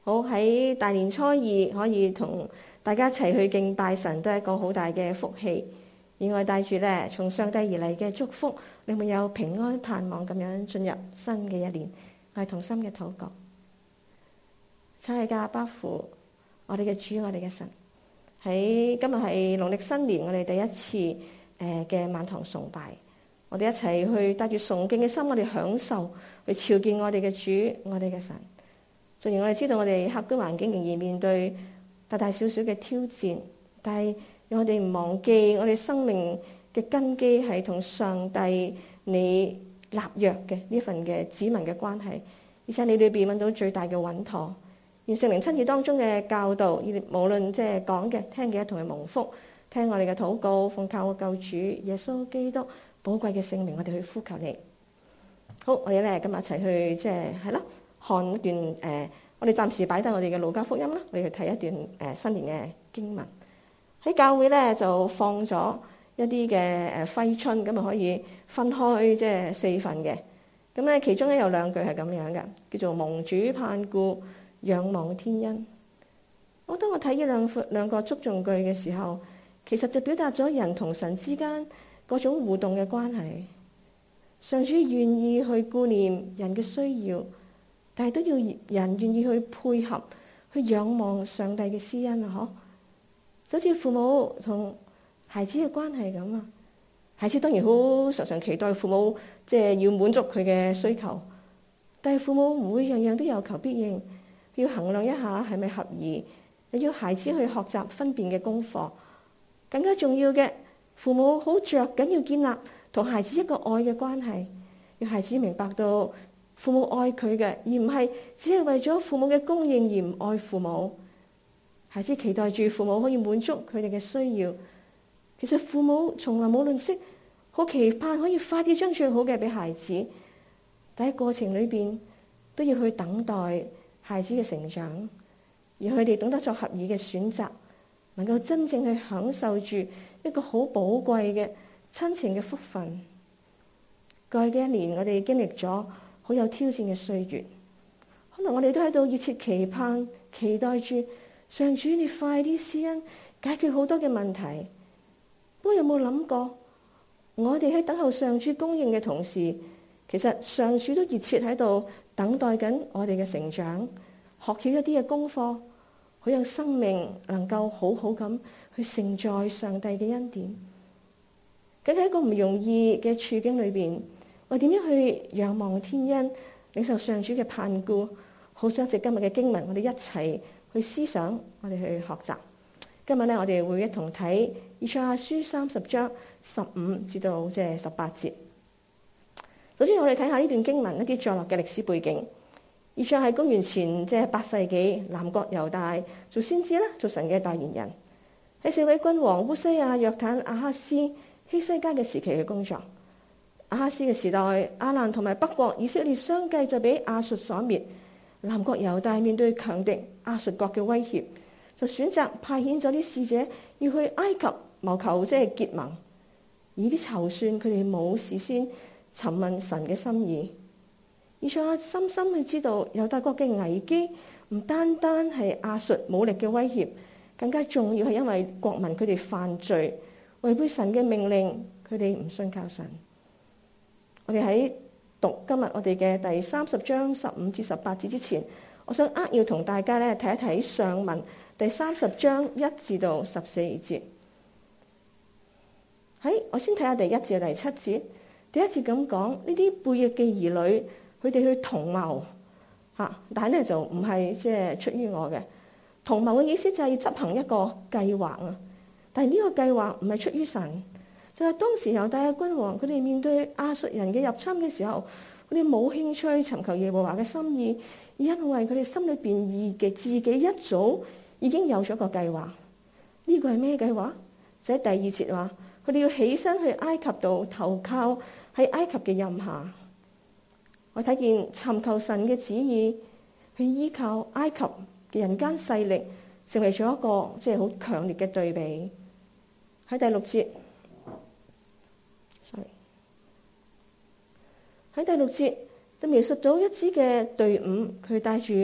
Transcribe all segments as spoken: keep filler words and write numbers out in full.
好，喺大年初二可以同大家一齊去敬拜神，都係一個好大嘅福氣。而我帶住咧從上帝而嚟嘅祝福，令會有平安盼望咁樣進入新嘅一年。我係同心嘅禱告，親愛嘅阿爸父，我哋嘅主，我哋嘅神，喺今日係農曆新年，我哋第一次誒嘅晚堂崇拜，我哋一齊去帶住崇敬嘅心，我哋享受去朝見我哋嘅主，我哋嘅神。雖然我哋知道我哋客觀環境仍然面對大大小小嘅挑戰，但係讓我哋唔忘記我哋生命嘅根基係同上帝你立約嘅呢份嘅子民嘅關係，而且你裏邊揾到最大嘅穩妥。願聖靈親自當中嘅教導，無論即係講嘅、聽嘅，一同去蒙福。聽我哋嘅禱告，奉靠我救主耶穌基督寶貴嘅聖名，我哋去呼求你。好，我哋咧今日一齊去即係係咯。看一段誒、呃，我哋暫時擺低我哋嘅路加福音啦，我哋去睇一段誒、呃、新年嘅經文。喺教會咧就放咗一啲嘅誒揮春，咁啊可以分開即係四份嘅。咁咧其中咧有兩句係咁樣嘅，叫做蒙主盼顧，仰望天恩。我當我睇呢兩副兩個祝頌句嘅時候，其實就表達咗人同神之間嗰種互動嘅關係。上主願意去顧念人嘅需要。但係都要人願意去配合，去仰望上帝嘅施恩啊！嗬，就好似父母同孩子嘅關係咁啊。孩子當然好常常期待父母即係要滿足佢嘅需求，但係父母唔會樣樣都有求必應，要衡量一下係咪合宜，又要孩子去學習分辨嘅功課。更加重要嘅，父母好着緊要建立同孩子一個愛嘅關係，要孩子明白到父母愛佢嘅，而唔係只係為咗父母嘅供應而唔愛父母。孩子期待住父母可以滿足佢哋嘅需要。其實父母從來冇吝嗇，好期盼可以快啲將最好嘅俾孩子。但喺過程裏邊都要去等待孩子嘅成長，而佢哋懂得作合意嘅選擇，能夠真正去享受住一個好寶貴嘅親情嘅福分。過去嘅一年，我哋經歷咗好有挑戰嘅歲月，可能我哋都喺度熱切期盼、期待住上主你快啲施恩，解決好多嘅問題。不過有冇諗過，我哋喺等候上主供應嘅同時，其實上主都熱切喺度等待緊我哋嘅成長，學曉一啲嘅功課，好讓生命能夠好好咁去承載上帝嘅恩典。咁喺一個唔容易嘅處境裏邊，我點樣去仰望天恩，領受上主嘅盼顧？好想藉今日嘅經文，我哋一齊去思想，我哋去學習。今日咧，我哋會一同睇以賽亞書三十章十五至到即係十八節。首先，我哋睇下呢段經文一啲載落嘅歷史背景。以賽亞係公元前即係八世紀，南國猶大做先知啦，做神嘅代言人。喺四位君王烏西亞、約坦、亞哈斯、希西家嘅時期嘅工作。亞哈斯嘅時代，亞蘭同埋北國以色列相繼就俾亞述所滅。南國猶大面對強敵亞述國嘅威脅，就選擇派遣咗啲使者要去埃及謀求即係結盟。而啲籌算佢哋冇事先詢問神嘅心意。以賽亞深深去知道猶大國嘅危機唔單單係亞述武力嘅威脅，更加重要係因為國民佢哋犯罪，違背神嘅命令，佢哋唔信靠神。我哋喺讀今日我哋嘅第三十章十五至十八節之前，我想扼要同大家咧睇一睇上文第三十章一至到十四節。喺我先睇下第一至第七節。第一節咁講，呢啲背逆嘅兒女，佢哋去同謀嚇，但係咧就唔係即係出於我嘅。同謀嘅意思就係要執行一個計劃啊，但係呢個計劃唔係出於神。就係當時猶大嘅君王，佢哋面對亞述人嘅入侵嘅時候，佢哋冇興趣尋求耶和華嘅心意，因為佢哋心裏邊意嘅自己一早已經有咗個計劃。呢個係咩計劃？就喺第二節話，佢哋要起身去埃及度投靠喺埃及嘅蔭下。我睇見尋求神嘅旨意，去依靠埃及嘅人間勢力，成為咗一個即係好強烈嘅對比。喺第六節。喺第六節，就描述到一支嘅隊伍，佢帶住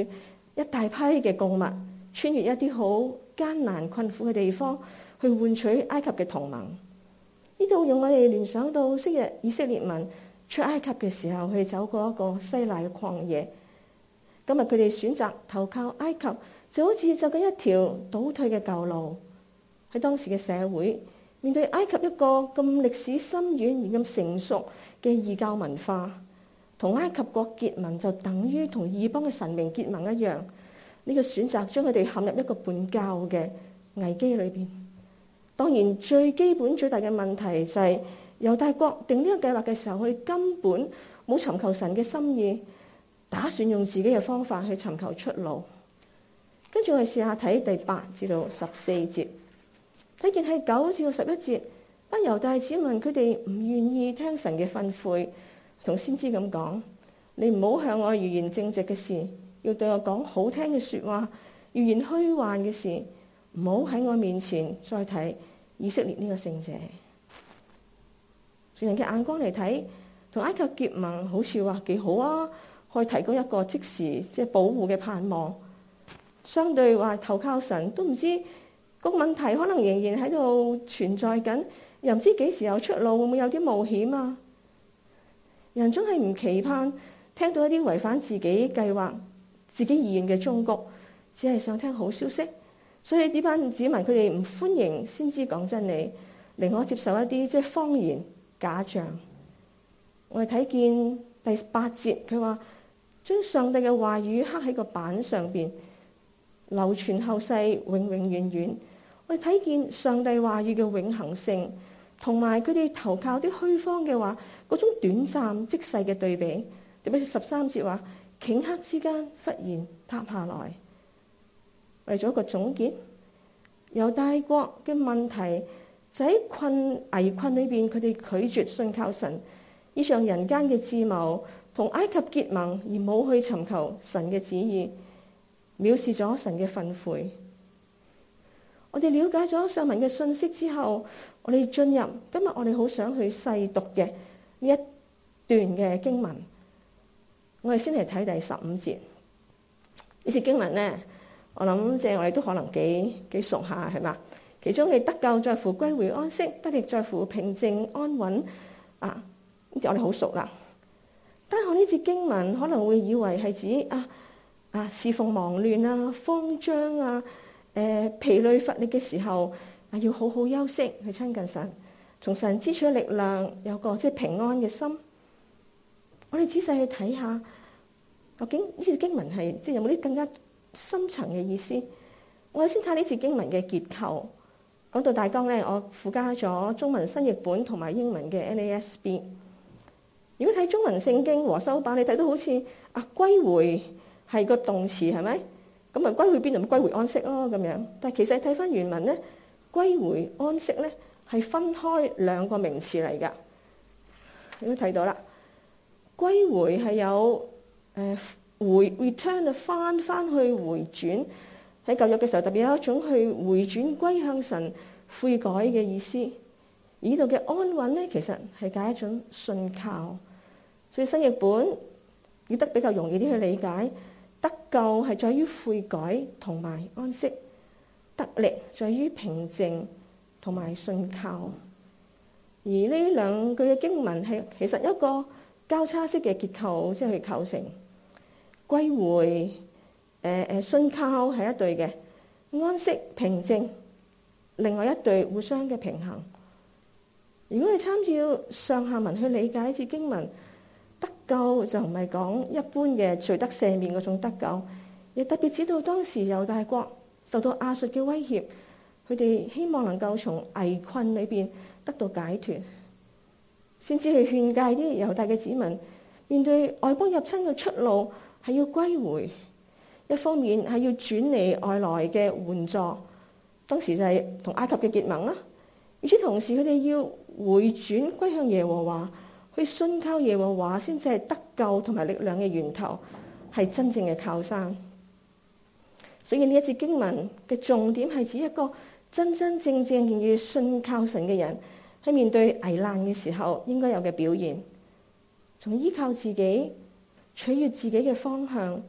一大批嘅貢物，穿越一啲好艱難困苦嘅地方，去換取埃及嘅同盟。呢度用我哋聯想到昔日以色列民出埃及嘅時候，佢哋走過一個西奈嘅曠野。今日佢哋選擇投靠埃及，就好似走緊一條倒退嘅舊路。喺當時嘅社會，面對埃及一個咁歷史深遠而咁成熟嘅異教文化，同埃及國結盟就等於同異邦嘅神明結盟一樣。呢個選擇將佢哋陷入一個叛教嘅危機裏邊。當然，最基本最大嘅問題就係猶大國定呢個計劃嘅時候，佢哋根本冇尋求神嘅心意，打算用自己嘅方法去尋求出路。跟住我哋試下睇第八至到十四節，睇見係九至到十一節，班猶大子民佢哋唔願意聽神嘅訓誨，同先知咁講：你唔好向我預言正直嘅事，要對我講好聽嘅說話；預言虛幻嘅事，唔好喺我面前再提以色列呢個聖者。從人嘅眼光嚟睇，同埃及結盟好似話幾好啊，可以提供一個即時即係保護嘅盼望。相對話投靠神都唔知個問題，可能仍然喺度存在緊，又唔知幾時有出路，會唔會有啲冒險啊？人總係唔期盼聽到一啲違反自己計劃、自己意願嘅忠告，只係想聽好消息。所以呢班子民佢哋唔歡迎先知講真理，寧可接受一啲即係謊言假象。我哋睇見第八節，佢話將上帝嘅話語刻喺個板上邊，流傳後世，永永遠遠。我哋睇見上帝話語嘅永恆性，同埋佢哋投靠啲虛謊嘅話嗰種短暫即逝嘅對比。特別是十三節話，頃刻之間忽然塌下來。為咗一個總結，猶大國嘅問題就喺困危困裏邊，佢哋拒絕信靠神，依仗人間嘅智謀同埃及結盟，而冇去尋求神嘅旨意，藐視咗神嘅訓誨。我哋了解咗上文嘅信息之後，我哋進入今日我哋好想去細讀嘅呢一段嘅經文。我哋先嚟睇第十五節呢節經文呢，我諗即係我哋都可能幾幾熟下，係嘛？其中嘅得救在乎歸回安息，得力在乎平靜安穩啊！呢啲我哋好熟啦。單看呢節經文，可能會以為係指啊啊侍奉忙亂啊、慌張啊、誒、呃、疲累乏力嘅時候啊，要好好休息去親近神，從神支取力量，有個即係平安嘅心。我哋仔細去睇下，究竟呢節經文係即係有冇啲更加深層嘅意思？我哋先睇呢節經文嘅結構。講到大綱咧，我附加咗中文新譯本同埋英文嘅 N A S B。如果睇中文聖經和修版，你睇到好似啊歸回係個動詞係咪？咁啊歸回邊度？咪歸回安息咯咁樣。但係其實睇翻原文咧，歸回安息咧係分開兩個名詞嚟㗎。你都睇到啦。歸回係有誒、呃、回 return 翻翻去回轉，喺舊約嘅時候特別有一種去回轉歸向神悔改嘅意思。而呢度嘅安穩咧，其實係解一種信靠。所以新譯本譯得比較容易啲去理解，得救係在於悔改同埋安息，得力在於平靜同埋信靠。而呢兩句嘅經文係其實一個交叉式嘅結構，即係去構成歸回、誒、呃、誒信靠係一對嘅，安息平靜另外一對互相嘅平衡。如果你參照上下文去理解呢節經文，得救就唔係講一般嘅罪得赦免嗰種得救，亦特別指到當時猶大國受到亞述嘅威脅，佢哋希望能夠從危困裏邊得到解脫。先至去勸誡啲猶大嘅子民，面對外邦入侵嘅出路係要歸回，一方面係要轉離外來嘅援助，當時就係同埃及嘅結盟啦。與此同時，佢哋要回轉歸向耶和華，去信靠耶和華，先至係得救同埋力量嘅源頭，係真正嘅靠山。所以呢一節經文嘅重點係指一個真真正正願意信靠神嘅人，喺面對危難嘅時候應該有嘅表現，從依靠自己取悅自己嘅方向，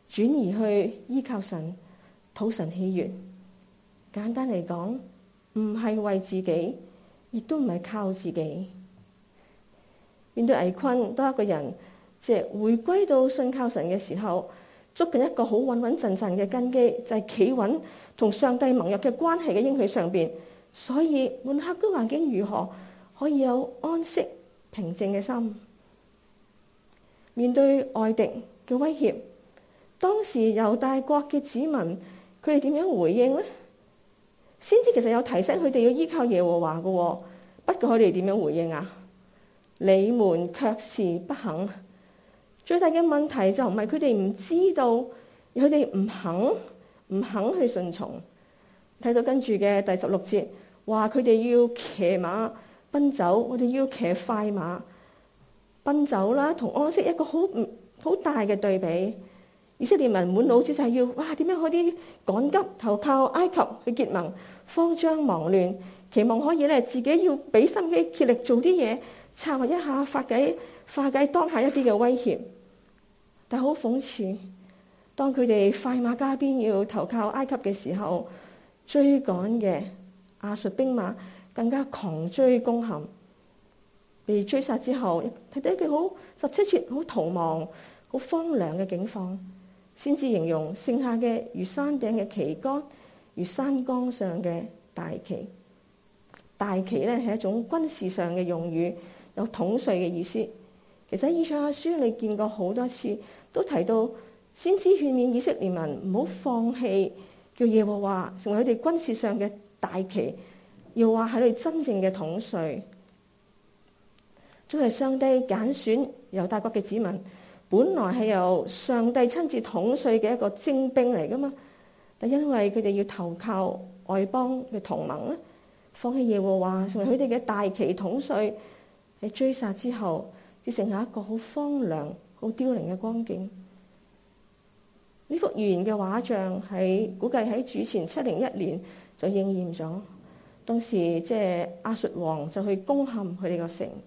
轉移去依靠神，討神喜悅。簡單嚟講，唔係為自己，亦都唔係靠自己。面對危困，當一個人即係回歸到信靠神嘅時候，捉緊一個好穩穩陣陣嘅根基，就係企穩同上帝盟約嘅關係嘅應許上邊。所以，無論客觀環境如何，可以有安息平靜嘅心。面對外敵嘅威脅，當時猶大國嘅子民，佢哋點樣回應呢？先知其實有提醒佢哋要依靠耶和華嘅，不過佢哋點樣回應啊？你們卻是不肯。最大嘅問題就唔係佢哋唔知道，而佢哋唔肯，唔肯去順從。睇到跟住嘅第十六節，話佢哋要騎馬奔走，我哋要騎快馬奔走啦，同安息一個好好大嘅對比。以色列民滿腦子就係要哇，點樣可以趕急投靠埃及去結盟，慌張忙亂，期望可以咧自己要俾心機竭力做啲嘢，策劃一下化解化解當下一啲嘅威脅。但好諷刺，當佢哋快馬加鞭要投靠埃及嘅時候，追趕嘅亞述兵馬更加狂追攻陷，被追殺之後，睇到一句好十七節好逃亡、好荒涼嘅境況，先至形容剩下嘅如山頂嘅旗杆，如山崗上嘅大旗。大旗咧係一種軍事上嘅用語，有統帥嘅意思。其實以賽亞書你見過好多次，都提到先知勸勉以色列民唔好放棄，叫耶和華成為佢哋軍事上嘅大旗，要話係佢哋真正嘅統帥。都係上帝揀選猶大國嘅子民，本來係由上帝親自統帥嘅一個精兵嚟噶嘛，但因為佢哋要投靠外邦嘅同盟咧，放棄耶和華成為佢哋嘅大旗統帥，喺追殺之後，只剩下一個好荒涼、好凋零嘅光景。呢幅預言嘅畫像係估計喺主前七零一年就應驗咗。當時即係亞述王就去攻陷佢哋個城。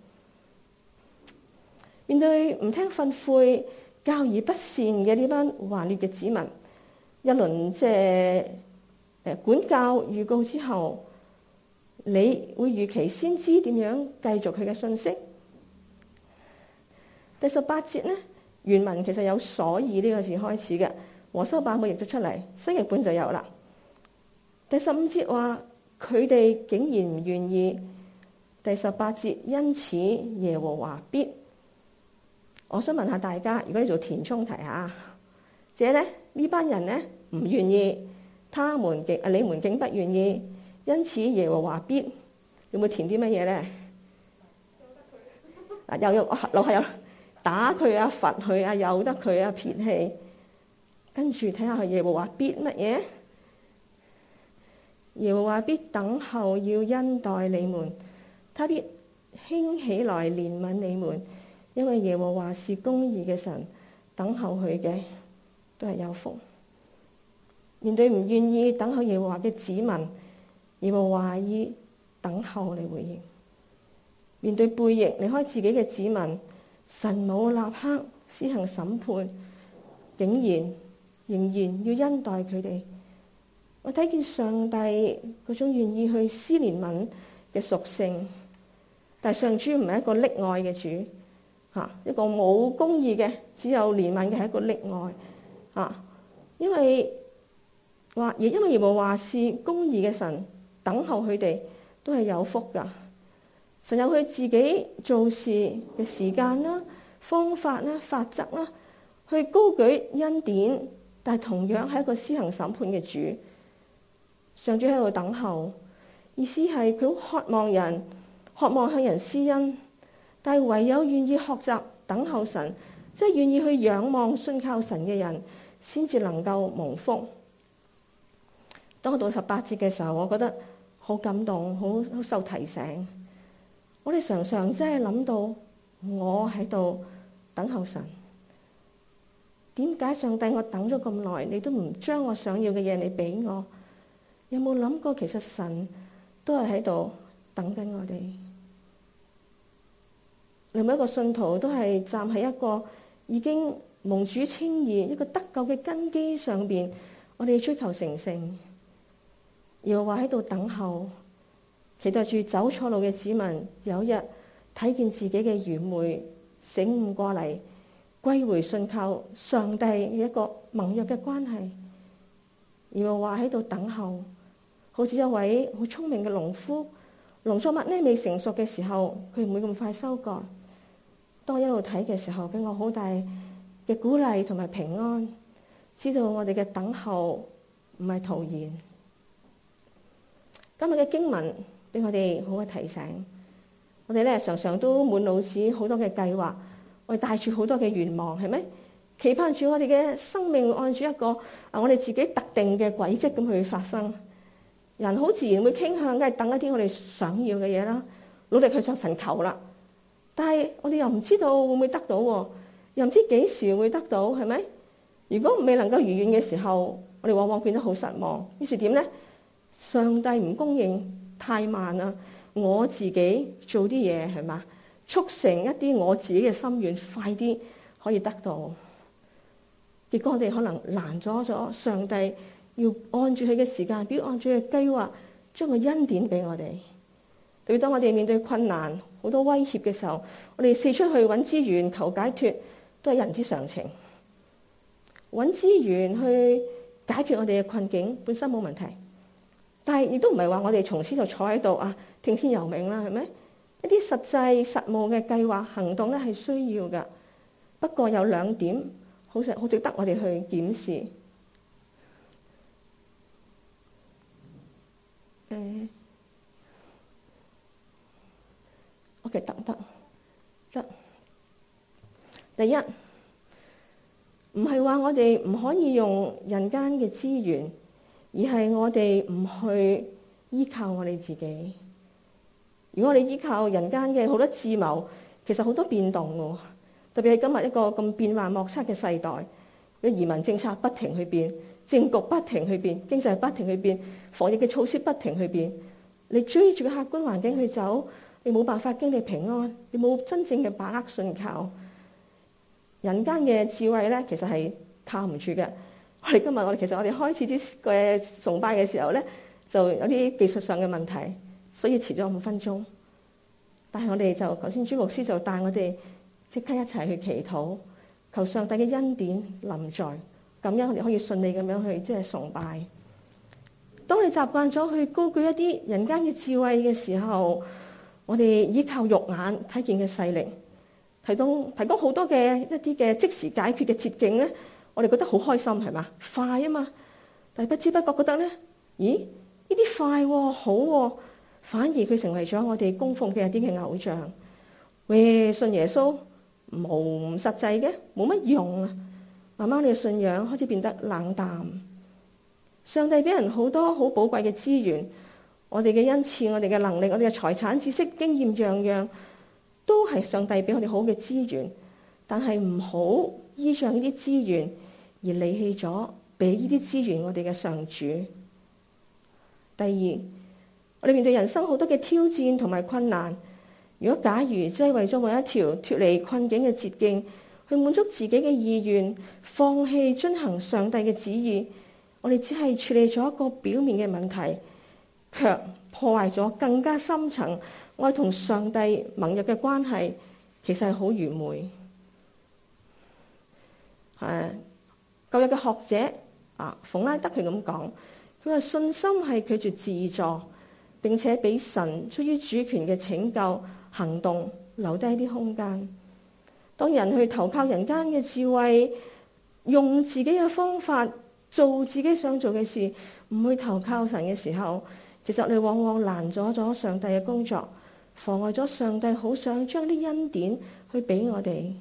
面對唔聽訓誨、教而不善嘅呢班頑劣嘅子民，一輪即係誒管教預告之後，你會預期先知點樣繼續佢嘅信息？第十八節呢，原文其實有所以呢個字開始嘅，和修版本譯咗出嚟，新譯本就有啦。第十五節話佢哋竟然唔願意。第十八節，因此耶和華必。我想問下大家，如果你做填充題嚇，這咧呢班人咧唔願意，他們竟啊你們竟不願意，因此耶和華必，有冇填啲乜嘢咧？啊，又有樓下有打佢啊、罰佢啊、由得佢啊、撇棄，跟住睇下耶和華必乜嘢？耶和華必等候要恩待你們，他必興起來憐憫你們。因為耶和華是公義嘅神，等候佢嘅都係有福。面對唔願意等候耶和華嘅子民，耶和華以等候嚟回應。面對背逆離開自己嘅子民，神冇立刻施行審判，竟然仍然要恩待佢哋。我睇見上帝嗰種願意去施憐憫嘅屬性，但係上主唔係一個溺愛嘅主。嚇，一個冇公義嘅，只有憐憫嘅係一個溺愛。嚇，因為話，而因為耶和華是公義嘅神，等候佢哋都係有福噶。神有佢自己做事嘅時間啦、方法啦、法則啦，去高舉恩典，但係同樣係一個施行審判嘅主。上主喺度等候，意思係佢好渴望人，渴望向人施恩。但係唯有願意學習等候神，即係願意去仰望信靠神嘅人，先至能夠蒙福。當我到十八節嘅時候，我覺得好感動，好好受提醒。我哋常常真係諗到，我喺度等候神。點解上帝我等咗咁耐，你都唔將我想要嘅嘢你俾我？有冇諗過其實神都係喺度等緊我哋？每一個信徒都係站喺一個已經蒙主稱義一個得救嘅根基上邊，我哋追求成聖。耶和華喺度等候，期待住走錯路嘅子民有一日睇見自己嘅愚昧，醒悟過嚟，歸回信靠上帝嘅一個盟約嘅關係。耶和華喺度等候，好似一位好聰明嘅農夫，農作物呢未成熟嘅時候，佢唔會咁快收割。當一路睇嘅時候，俾我好大嘅鼓勵同埋平安，知道我哋嘅等候唔係徒然。今日嘅經文俾我哋好嘅提醒，我哋咧常常都滿腦子好多嘅計劃，我哋帶住好多嘅願望，係咪？期盼住我哋嘅生命按住一個啊，我哋自己特定嘅軌跡咁去發生。人好自然會傾向，梗係等一啲我哋想要嘅嘢啦，努力去向神求啦。但係我哋又唔知道會唔會得到，又唔知幾時會得到，係咪？如果未能夠如願嘅時候，我哋往往變得好失望。於是點呢？上帝唔供應，太慢啦，我自己做啲嘢，係嘛，促成一啲我自己嘅心願快啲可以得到。結果我哋可能攔咗咗上帝要按住佢嘅時間表，按住佢嘅計劃，將個恩典俾我哋。特別當我哋面對困難、好多威脅嘅時候，我哋四出去揾資源求解脫，都係人之常情。揾資源去解決我哋嘅困境本身冇問題，但係亦都唔係話我哋從此就坐喺度啊聽天由命啦，係咪？一啲實際實務嘅計劃行動咧係需要㗎。不過有兩點好值好值得我哋去檢視。誒、呃。OK， 得得得。第一，唔係話我哋唔可以用人間嘅資源，而係我哋唔去依靠我哋自己。如果我哋依靠人間嘅好多智謀，其實好多變動喎。特別係今日一個咁變幻莫測嘅世代，啲移民政策不停去變，政局不停去變，經濟不停去變，防疫嘅措施不停去變。你追住個客觀環境去走，你冇辦法經歷平安，你冇真正嘅把握信靠。人間嘅智慧咧，其實係靠唔住嘅。我哋今日我哋其實我哋開始啲嘅崇拜嘅時候咧，就有啲技術上嘅問題，所以遲咗五分鐘。但係我哋就頭先朱牧師就帶我哋即刻一齊去祈禱，求上帝嘅恩典臨在，咁樣我哋可以順利咁樣去即係崇拜。當你習慣咗去高舉一啲人間嘅智慧嘅時候，我哋依靠肉眼睇見嘅勢力，提供提供好多嘅一啲嘅即時解決嘅捷徑咧，我哋覺得好開心，係嘛？快啊嘛！但係不知不覺覺得咧，咦？呢啲快喎，好喎，反而佢成為咗我哋供奉嘅一啲嘅偶像。喂，信耶穌冇唔實際嘅，冇乜用啊！慢慢你嘅信仰開始變得冷淡。上帝俾人好多好寶貴嘅資源。我哋嘅恩賜，我哋嘅能力，我哋嘅財產、知識、經驗，樣樣都係上帝俾我哋好嘅資源。但係唔好依仗呢啲資源而離棄咗俾呢啲資源我哋嘅上主。第二，我哋面對人生好多嘅挑戰同埋困難。如果假如只係為咗揾一條脫離困境嘅捷徑，去滿足自己嘅意願，放棄遵行上帝嘅旨意，我哋只係處理咗一個表面嘅問題，卻破壞咗更加深層我哋同上帝盟約嘅關係，其實係好愚昧。誒，舊約嘅學者啊，馮拉德佢咁講，佢話信心係拒絕自助，並且俾神出於主權嘅拯救行動留低啲空間。當人去投靠人間嘅智慧，用自己嘅方法做自己想做嘅事，唔去投靠神嘅時候，其實你往往攔阻咗上帝嘅工作，妨礙咗上帝好想將啲恩典去俾我哋。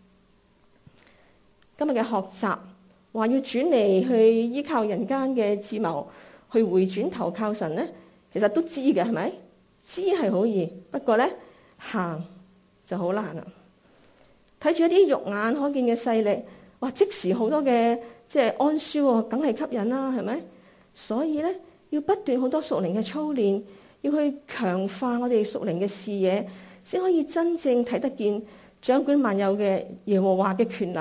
今日嘅學習話要轉嚟去依靠人間嘅智謀，去回轉投靠神呢，其實都知嘅，係咪？知係好易，不過呢，行就好難啦。睇住一啲肉眼可見嘅勢力，哇！即時好多嘅即係安舒喎，梗係吸引啦，係咪？所以呢，要不斷好多屬靈嘅操練，要去強化我哋屬靈嘅視野，先可以真正睇得見掌管萬有嘅耶和華嘅權能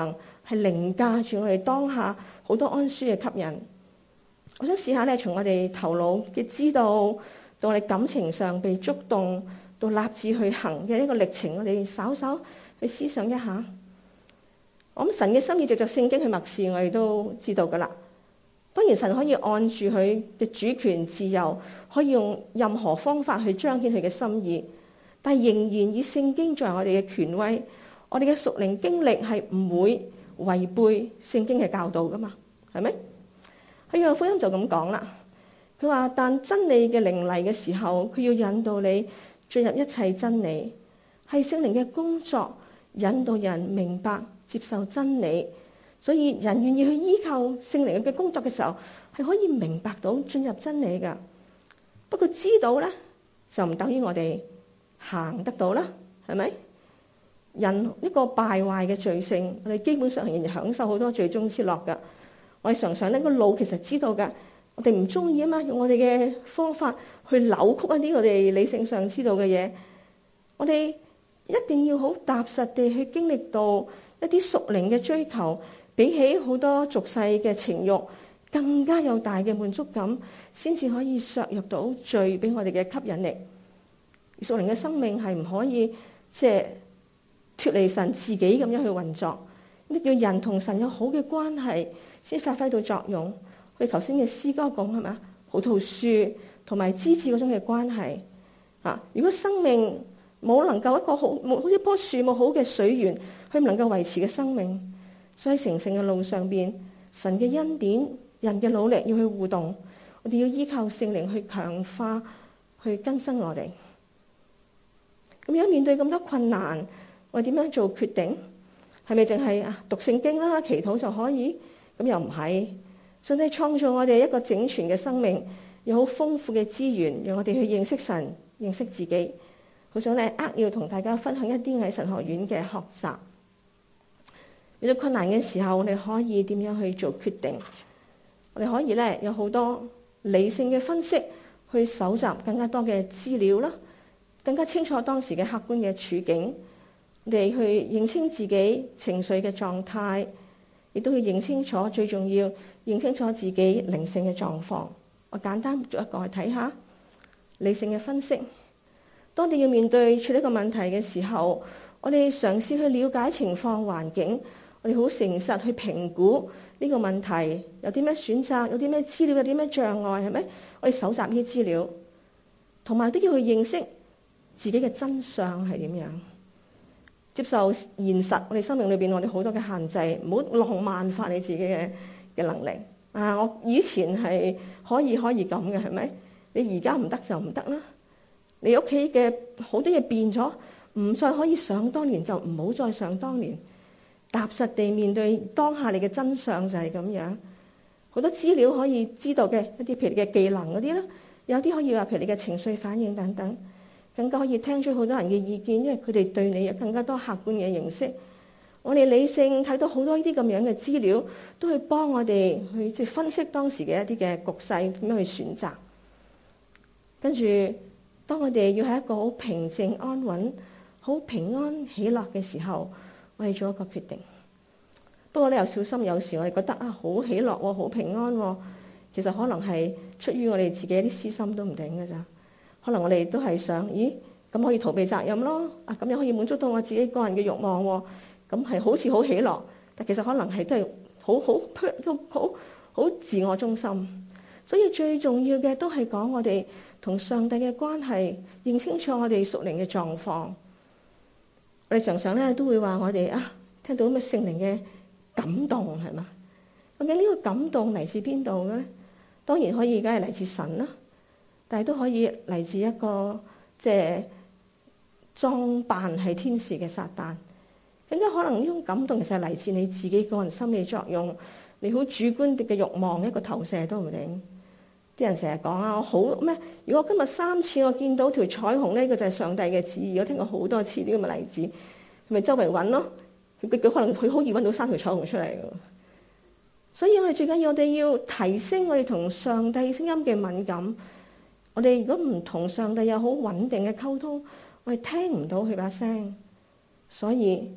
係凌駕住我哋當下好多安舒嘅吸引。我想試下咧，從我哋頭腦嘅知道到我哋感情上被觸動，到立志去行嘅呢個歷程，我哋稍稍去思想一下。我諗神嘅心意藉着聖經去默示，我哋都知道噶啦。當然神可以按住佢嘅主權自由，可以用任何方法去彰顯佢嘅心意，但係仍然以聖經作為我哋嘅權威，我哋嘅屬靈經歷係唔會違背聖經嘅教導噶嘛，係咪？喺約翰福音就咁講啦，佢話但真理嘅靈嚟嘅時候，佢要引導你進入一切真理，係聖靈嘅工作引導人明白接受真理。所以人願意去依靠聖靈嘅工作嘅時候，係可以明白到進入真理噶。不過知道咧，就唔等於我哋行得到啦，係咪？人一個敗壞嘅罪性，我哋基本上仍然享受好多罪中之樂噶。我哋常常呢個腦其實知道噶，我哋唔中意啊嘛，用我哋嘅方法去扭曲一啲我哋理性上知道嘅嘢。我哋一定要好踏實地去經歷到一啲屬靈嘅追求，比起好多俗世嘅情慾更加有大嘅滿足感，先至可以削弱到罪俾我哋嘅吸引力。屬靈嘅生命係唔可以即係脫離神自己咁樣去運作，呢叫人同神有好嘅關係先發揮到作用。佢頭先嘅詩歌講係咪啊？葡萄樹同埋枝子嗰種嘅關係啊！如果生命冇能夠一個好冇好似一棵樹冇好嘅水源，佢唔能夠維持嘅生命。所以成聖嘅路上邊，神嘅恩典、人嘅努力要去互動，我哋要依靠聖靈去強化、去更新我哋。咁樣面對咁多困難，我哋點樣做決定？係咪淨係啊讀聖經啦、祈禱就可以？咁又唔係。上帝創造我哋一個整全嘅生命，有好豐富嘅資源，讓我哋去認識神、認識自己。好想咧，呃要同大家分享一啲喺神學院嘅學習。遇到困難嘅時候，我哋可以點樣去做決定？我哋可以咧有好多理性嘅分析，去搜集更加多嘅資料啦，更加清楚當時嘅客觀嘅處境。我哋去認清自己情緒嘅狀態，亦都要認清楚，最重要認清楚自己靈性嘅狀況。我簡單做一個去睇下理性嘅分析。當你要面對處理一個問題嘅時候，我哋嘗試去了解情況環境。我哋好誠實去評估呢個問題，有啲咩選擇，有啲咩資料，有啲咩障礙，係咪？我哋搜集呢啲資料，同埋都要去認識自己嘅真相係點樣，接受現實。我哋生命裏邊，我哋好多嘅限制，唔好浪漫化你自己嘅嘅能力。啊，我以前係可以可以咁嘅，係咪？你而家唔得就唔得啦。你屋企嘅好多嘢變咗，唔再可以想當年，就唔好再想當年。踏實地面對當下你嘅真相就係咁樣，好多資料可以知道嘅一啲，譬如你嘅技能嗰啲啦，有啲可以話譬如你嘅情緒反應等等，更加可以聽取好多人嘅意見，因為佢哋對你有更加多客觀嘅認識。我哋理性睇到好多呢啲咁樣嘅資料，都去幫我哋去即係分析當時嘅一啲嘅局勢，點樣去選擇。跟住，當我哋要喺一個好平靜安穩、好平安喜樂嘅時候，我哋做一個決定。不過咧，又小心，有時我哋覺得啊，好喜樂喎，好平安喎，其實可能係出於我哋自己一啲私心都唔定嘅咋。可能我哋都係想，咦，咁可以逃避責任咯，啊，咁樣可以滿足到我自己個人嘅慾望喎，咁係好似好喜樂，但其實可能係都係好好都好好自我中心。所以最重要嘅都係講我哋同上帝嘅關係，認清楚我哋屬靈嘅狀況。我哋常常咧都會話我哋啊，聽到咩聖靈嘅感動係嘛？究竟呢個感動嚟自邊度嘅咧？當然可以，梗係嚟自神啦，但係都可以嚟自一個即係裝扮係天使嘅撒旦。更加可能呢種感動其實係嚟自你自己個人心理作用，你好主觀嘅慾望一個投射都唔定。啲人成日講啊，我好咩？如果今日三次我見到條彩虹呢，呢個就係上帝嘅旨意。我聽過好多次呢個嘅例子，係咪周圍揾咯？佢佢可能佢好易揾到三條彩虹出嚟嘅。所以我哋最緊要我哋要提升我哋同上帝聲音嘅敏感。我哋如果唔同上帝有好穩定嘅溝通，我哋聽唔到佢把聲。所以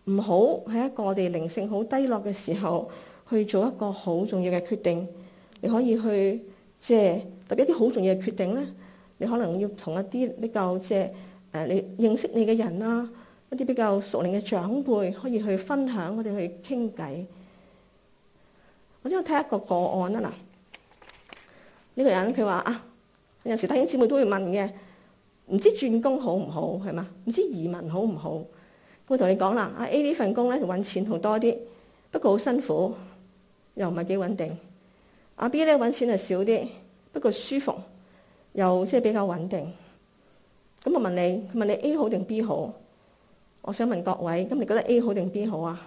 唔好喺一個我哋靈性好低落嘅時候去做一個好重要嘅決定。你可以去即係特別一啲好重要嘅決定咧，你可能要同一啲比較即係誒你認識你嘅人啦，一啲比較熟齡嘅長輩可以去分享，我哋去傾偈。我先睇一個個案啦。嗱，呢個人佢話啊，有時弟兄姊妹都會問嘅，唔知轉工好唔好係嘛？唔知移民好唔好？我同你講啦，阿 A 呢份工咧就揾錢好多啲，不過好辛苦，又唔係幾穩定。阿 B 咧揾錢就少啲，不過舒服，又即係比較穩定。咁我問你，佢問你 A 好定 B 好？我想問各位，咁你覺得 A 好定 B 好啊？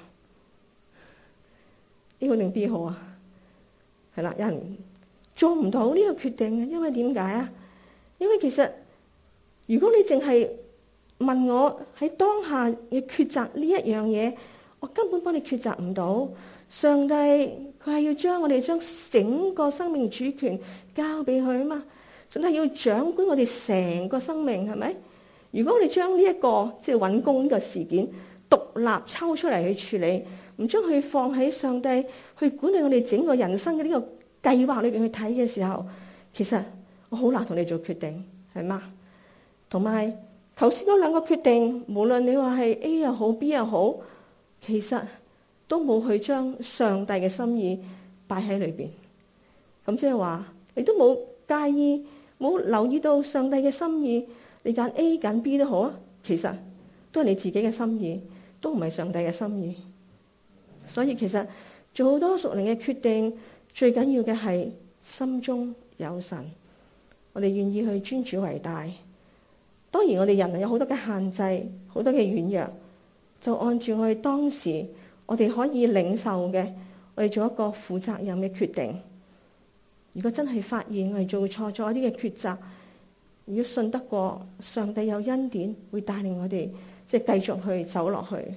A 好定 B 好啊？係啦，有人做唔到呢個決定嘅，因為點解啊？因為其實如果你淨係問我喺當下要抉擇呢一樣嘢，我根本幫你抉擇唔到。上帝佢係要將我哋將整個生命主權交俾佢啊嘛，上帝要掌管我哋成個生命，係咪？如果我哋將呢一個即係揾工呢個事件獨立抽出嚟去處理，唔將佢放喺上帝去管理我哋整個人生嘅呢個計劃裏邊去睇嘅時候，其實我好難同你做決定，係嘛？同埋頭先嗰兩個決定，無論你話係 A 又好 B 又好，其實都冇去將上帝嘅心意擺喺裏邊。咁即係話你都冇介意，冇留意到上帝嘅心意，你揀 A 揀 B 都好啊，其實都係你自己嘅心意，都唔係上帝嘅心意。所以其實做好多屬靈嘅決定，最緊要嘅係心中有神，我哋願意去尊主為大。當然我哋人有好多嘅限制，好多嘅軟弱，就按住我哋當時我哋可以領受嘅，我哋做一個負責任嘅決定。如果真係發現我哋做錯咗一啲嘅抉擇，如果信得過上帝有恩典，會帶領我哋即係繼續去走落去。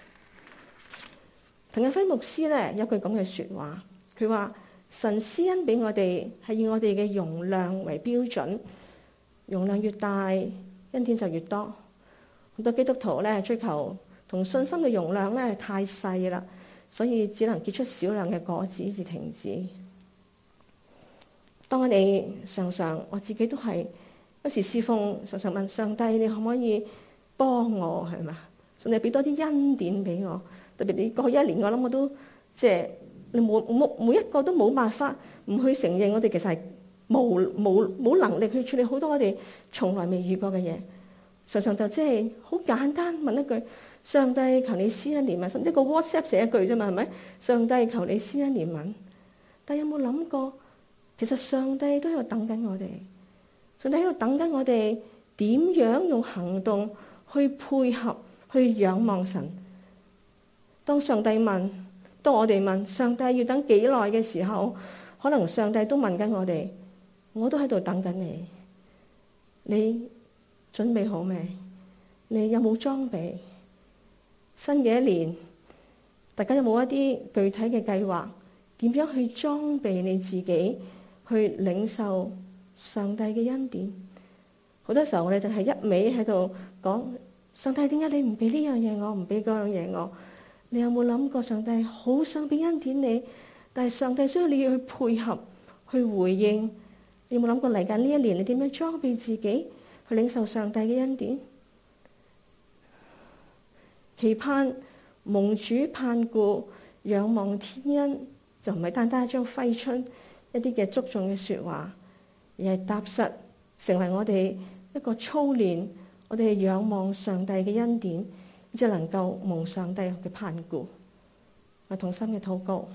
滕近輝牧師咧有句咁嘅說話，佢話神施恩俾我哋係以我哋嘅容量為標準，容量越大，恩典就越多。好多基督徒咧追求同信心嘅容量咧太細啦，所以只能結出少量嘅果子而停止。當我哋常常，我自己都係有時侍奉，常常問上帝，你可唔可以幫我，係嘛？上帝俾多啲恩典俾我。特別你過去一年，我諗我都即係你冇冇每一個都冇辦法唔去承認，我哋其實係冇冇冇能力去處理好多我哋從來未遇過嘅嘢。常常就即係好簡單問一句：上帝求你施恩憐憫，甚至一個 WhatsApp 寫一句啫嘛，係咪？上帝求你施恩憐憫。但有冇諗過，其實上帝都喺度等緊我哋，上帝喺度等緊我哋點樣用行動去配合，去仰望神。當上帝問，當我哋問上帝要等幾耐嘅時候，可能上帝都問緊我哋，我都喺度等緊你。你準備好未？你有冇裝備？新嘅一年，大家有冇一啲具體嘅計劃？點樣去裝備你自己，去領受上帝嘅恩典？好多時候我哋就係一味喺度講，上帝點解你唔俾呢樣嘢我，唔俾嗰樣嘢我？你有冇諗過上帝好想俾恩典你，但係上帝需要你要去配合，去回應。你有冇諗過嚟緊呢一年你點樣裝備自己去領受上帝嘅恩典？期盼蒙主盼顧，仰望天恩，就唔係單單一張揮春，一啲嘅祝頌嘅說話，而係踏實成為我哋一個操練，我哋仰望上帝嘅恩典，即係能夠蒙上帝嘅盼顧。我同心嘅禱告，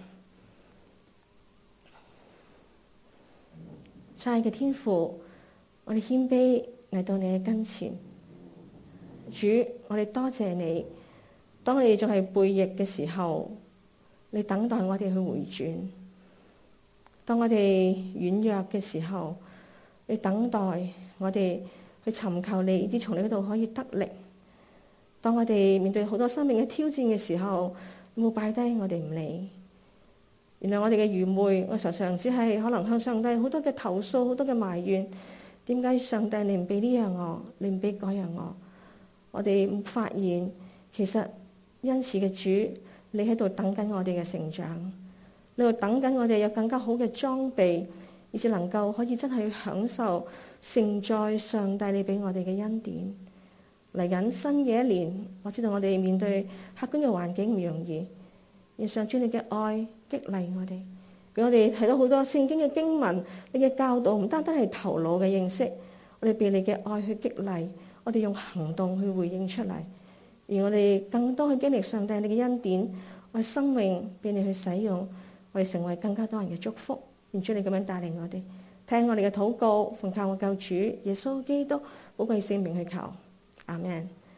親愛嘅天父，我哋謙卑嚟到你嘅跟前，主，我哋多謝你。當我哋仲係背逆嘅時候，你等待我哋去回轉；當我哋軟弱嘅時候，你等待我哋去尋求你，啲從你嗰度可以得力。當我哋面對好多生命嘅挑戰嘅時候，你冇擺低我哋唔理。原來我哋嘅愚昧，我常常只係可能向上帝好多嘅投訴，好多嘅埋怨。點解上帝你唔俾呢樣我，你唔俾嗰樣我？我哋發現其實因此嘅主，你喺度等緊我哋嘅成長，你喺度等緊我哋有更加好嘅裝備，以至能夠可以真係享受承載上帝你俾我哋嘅恩典。嚟緊新嘅一年，我知道我哋面對客觀嘅環境唔容易，願上主你嘅愛激勵我哋，俾我哋睇到好多聖經嘅經文，你嘅教導唔單單係頭腦嘅認識，我哋被你嘅愛去激勵，我哋用行動去回應出嚟。而我哋更多去經歷上帝你嘅恩典，我哋生命俾你去使用，我哋成為更加多人嘅祝福。願主你咁樣帶領我哋，聽我哋嘅禱告，奉靠我救主耶穌基督寶貴聖名去求，阿們。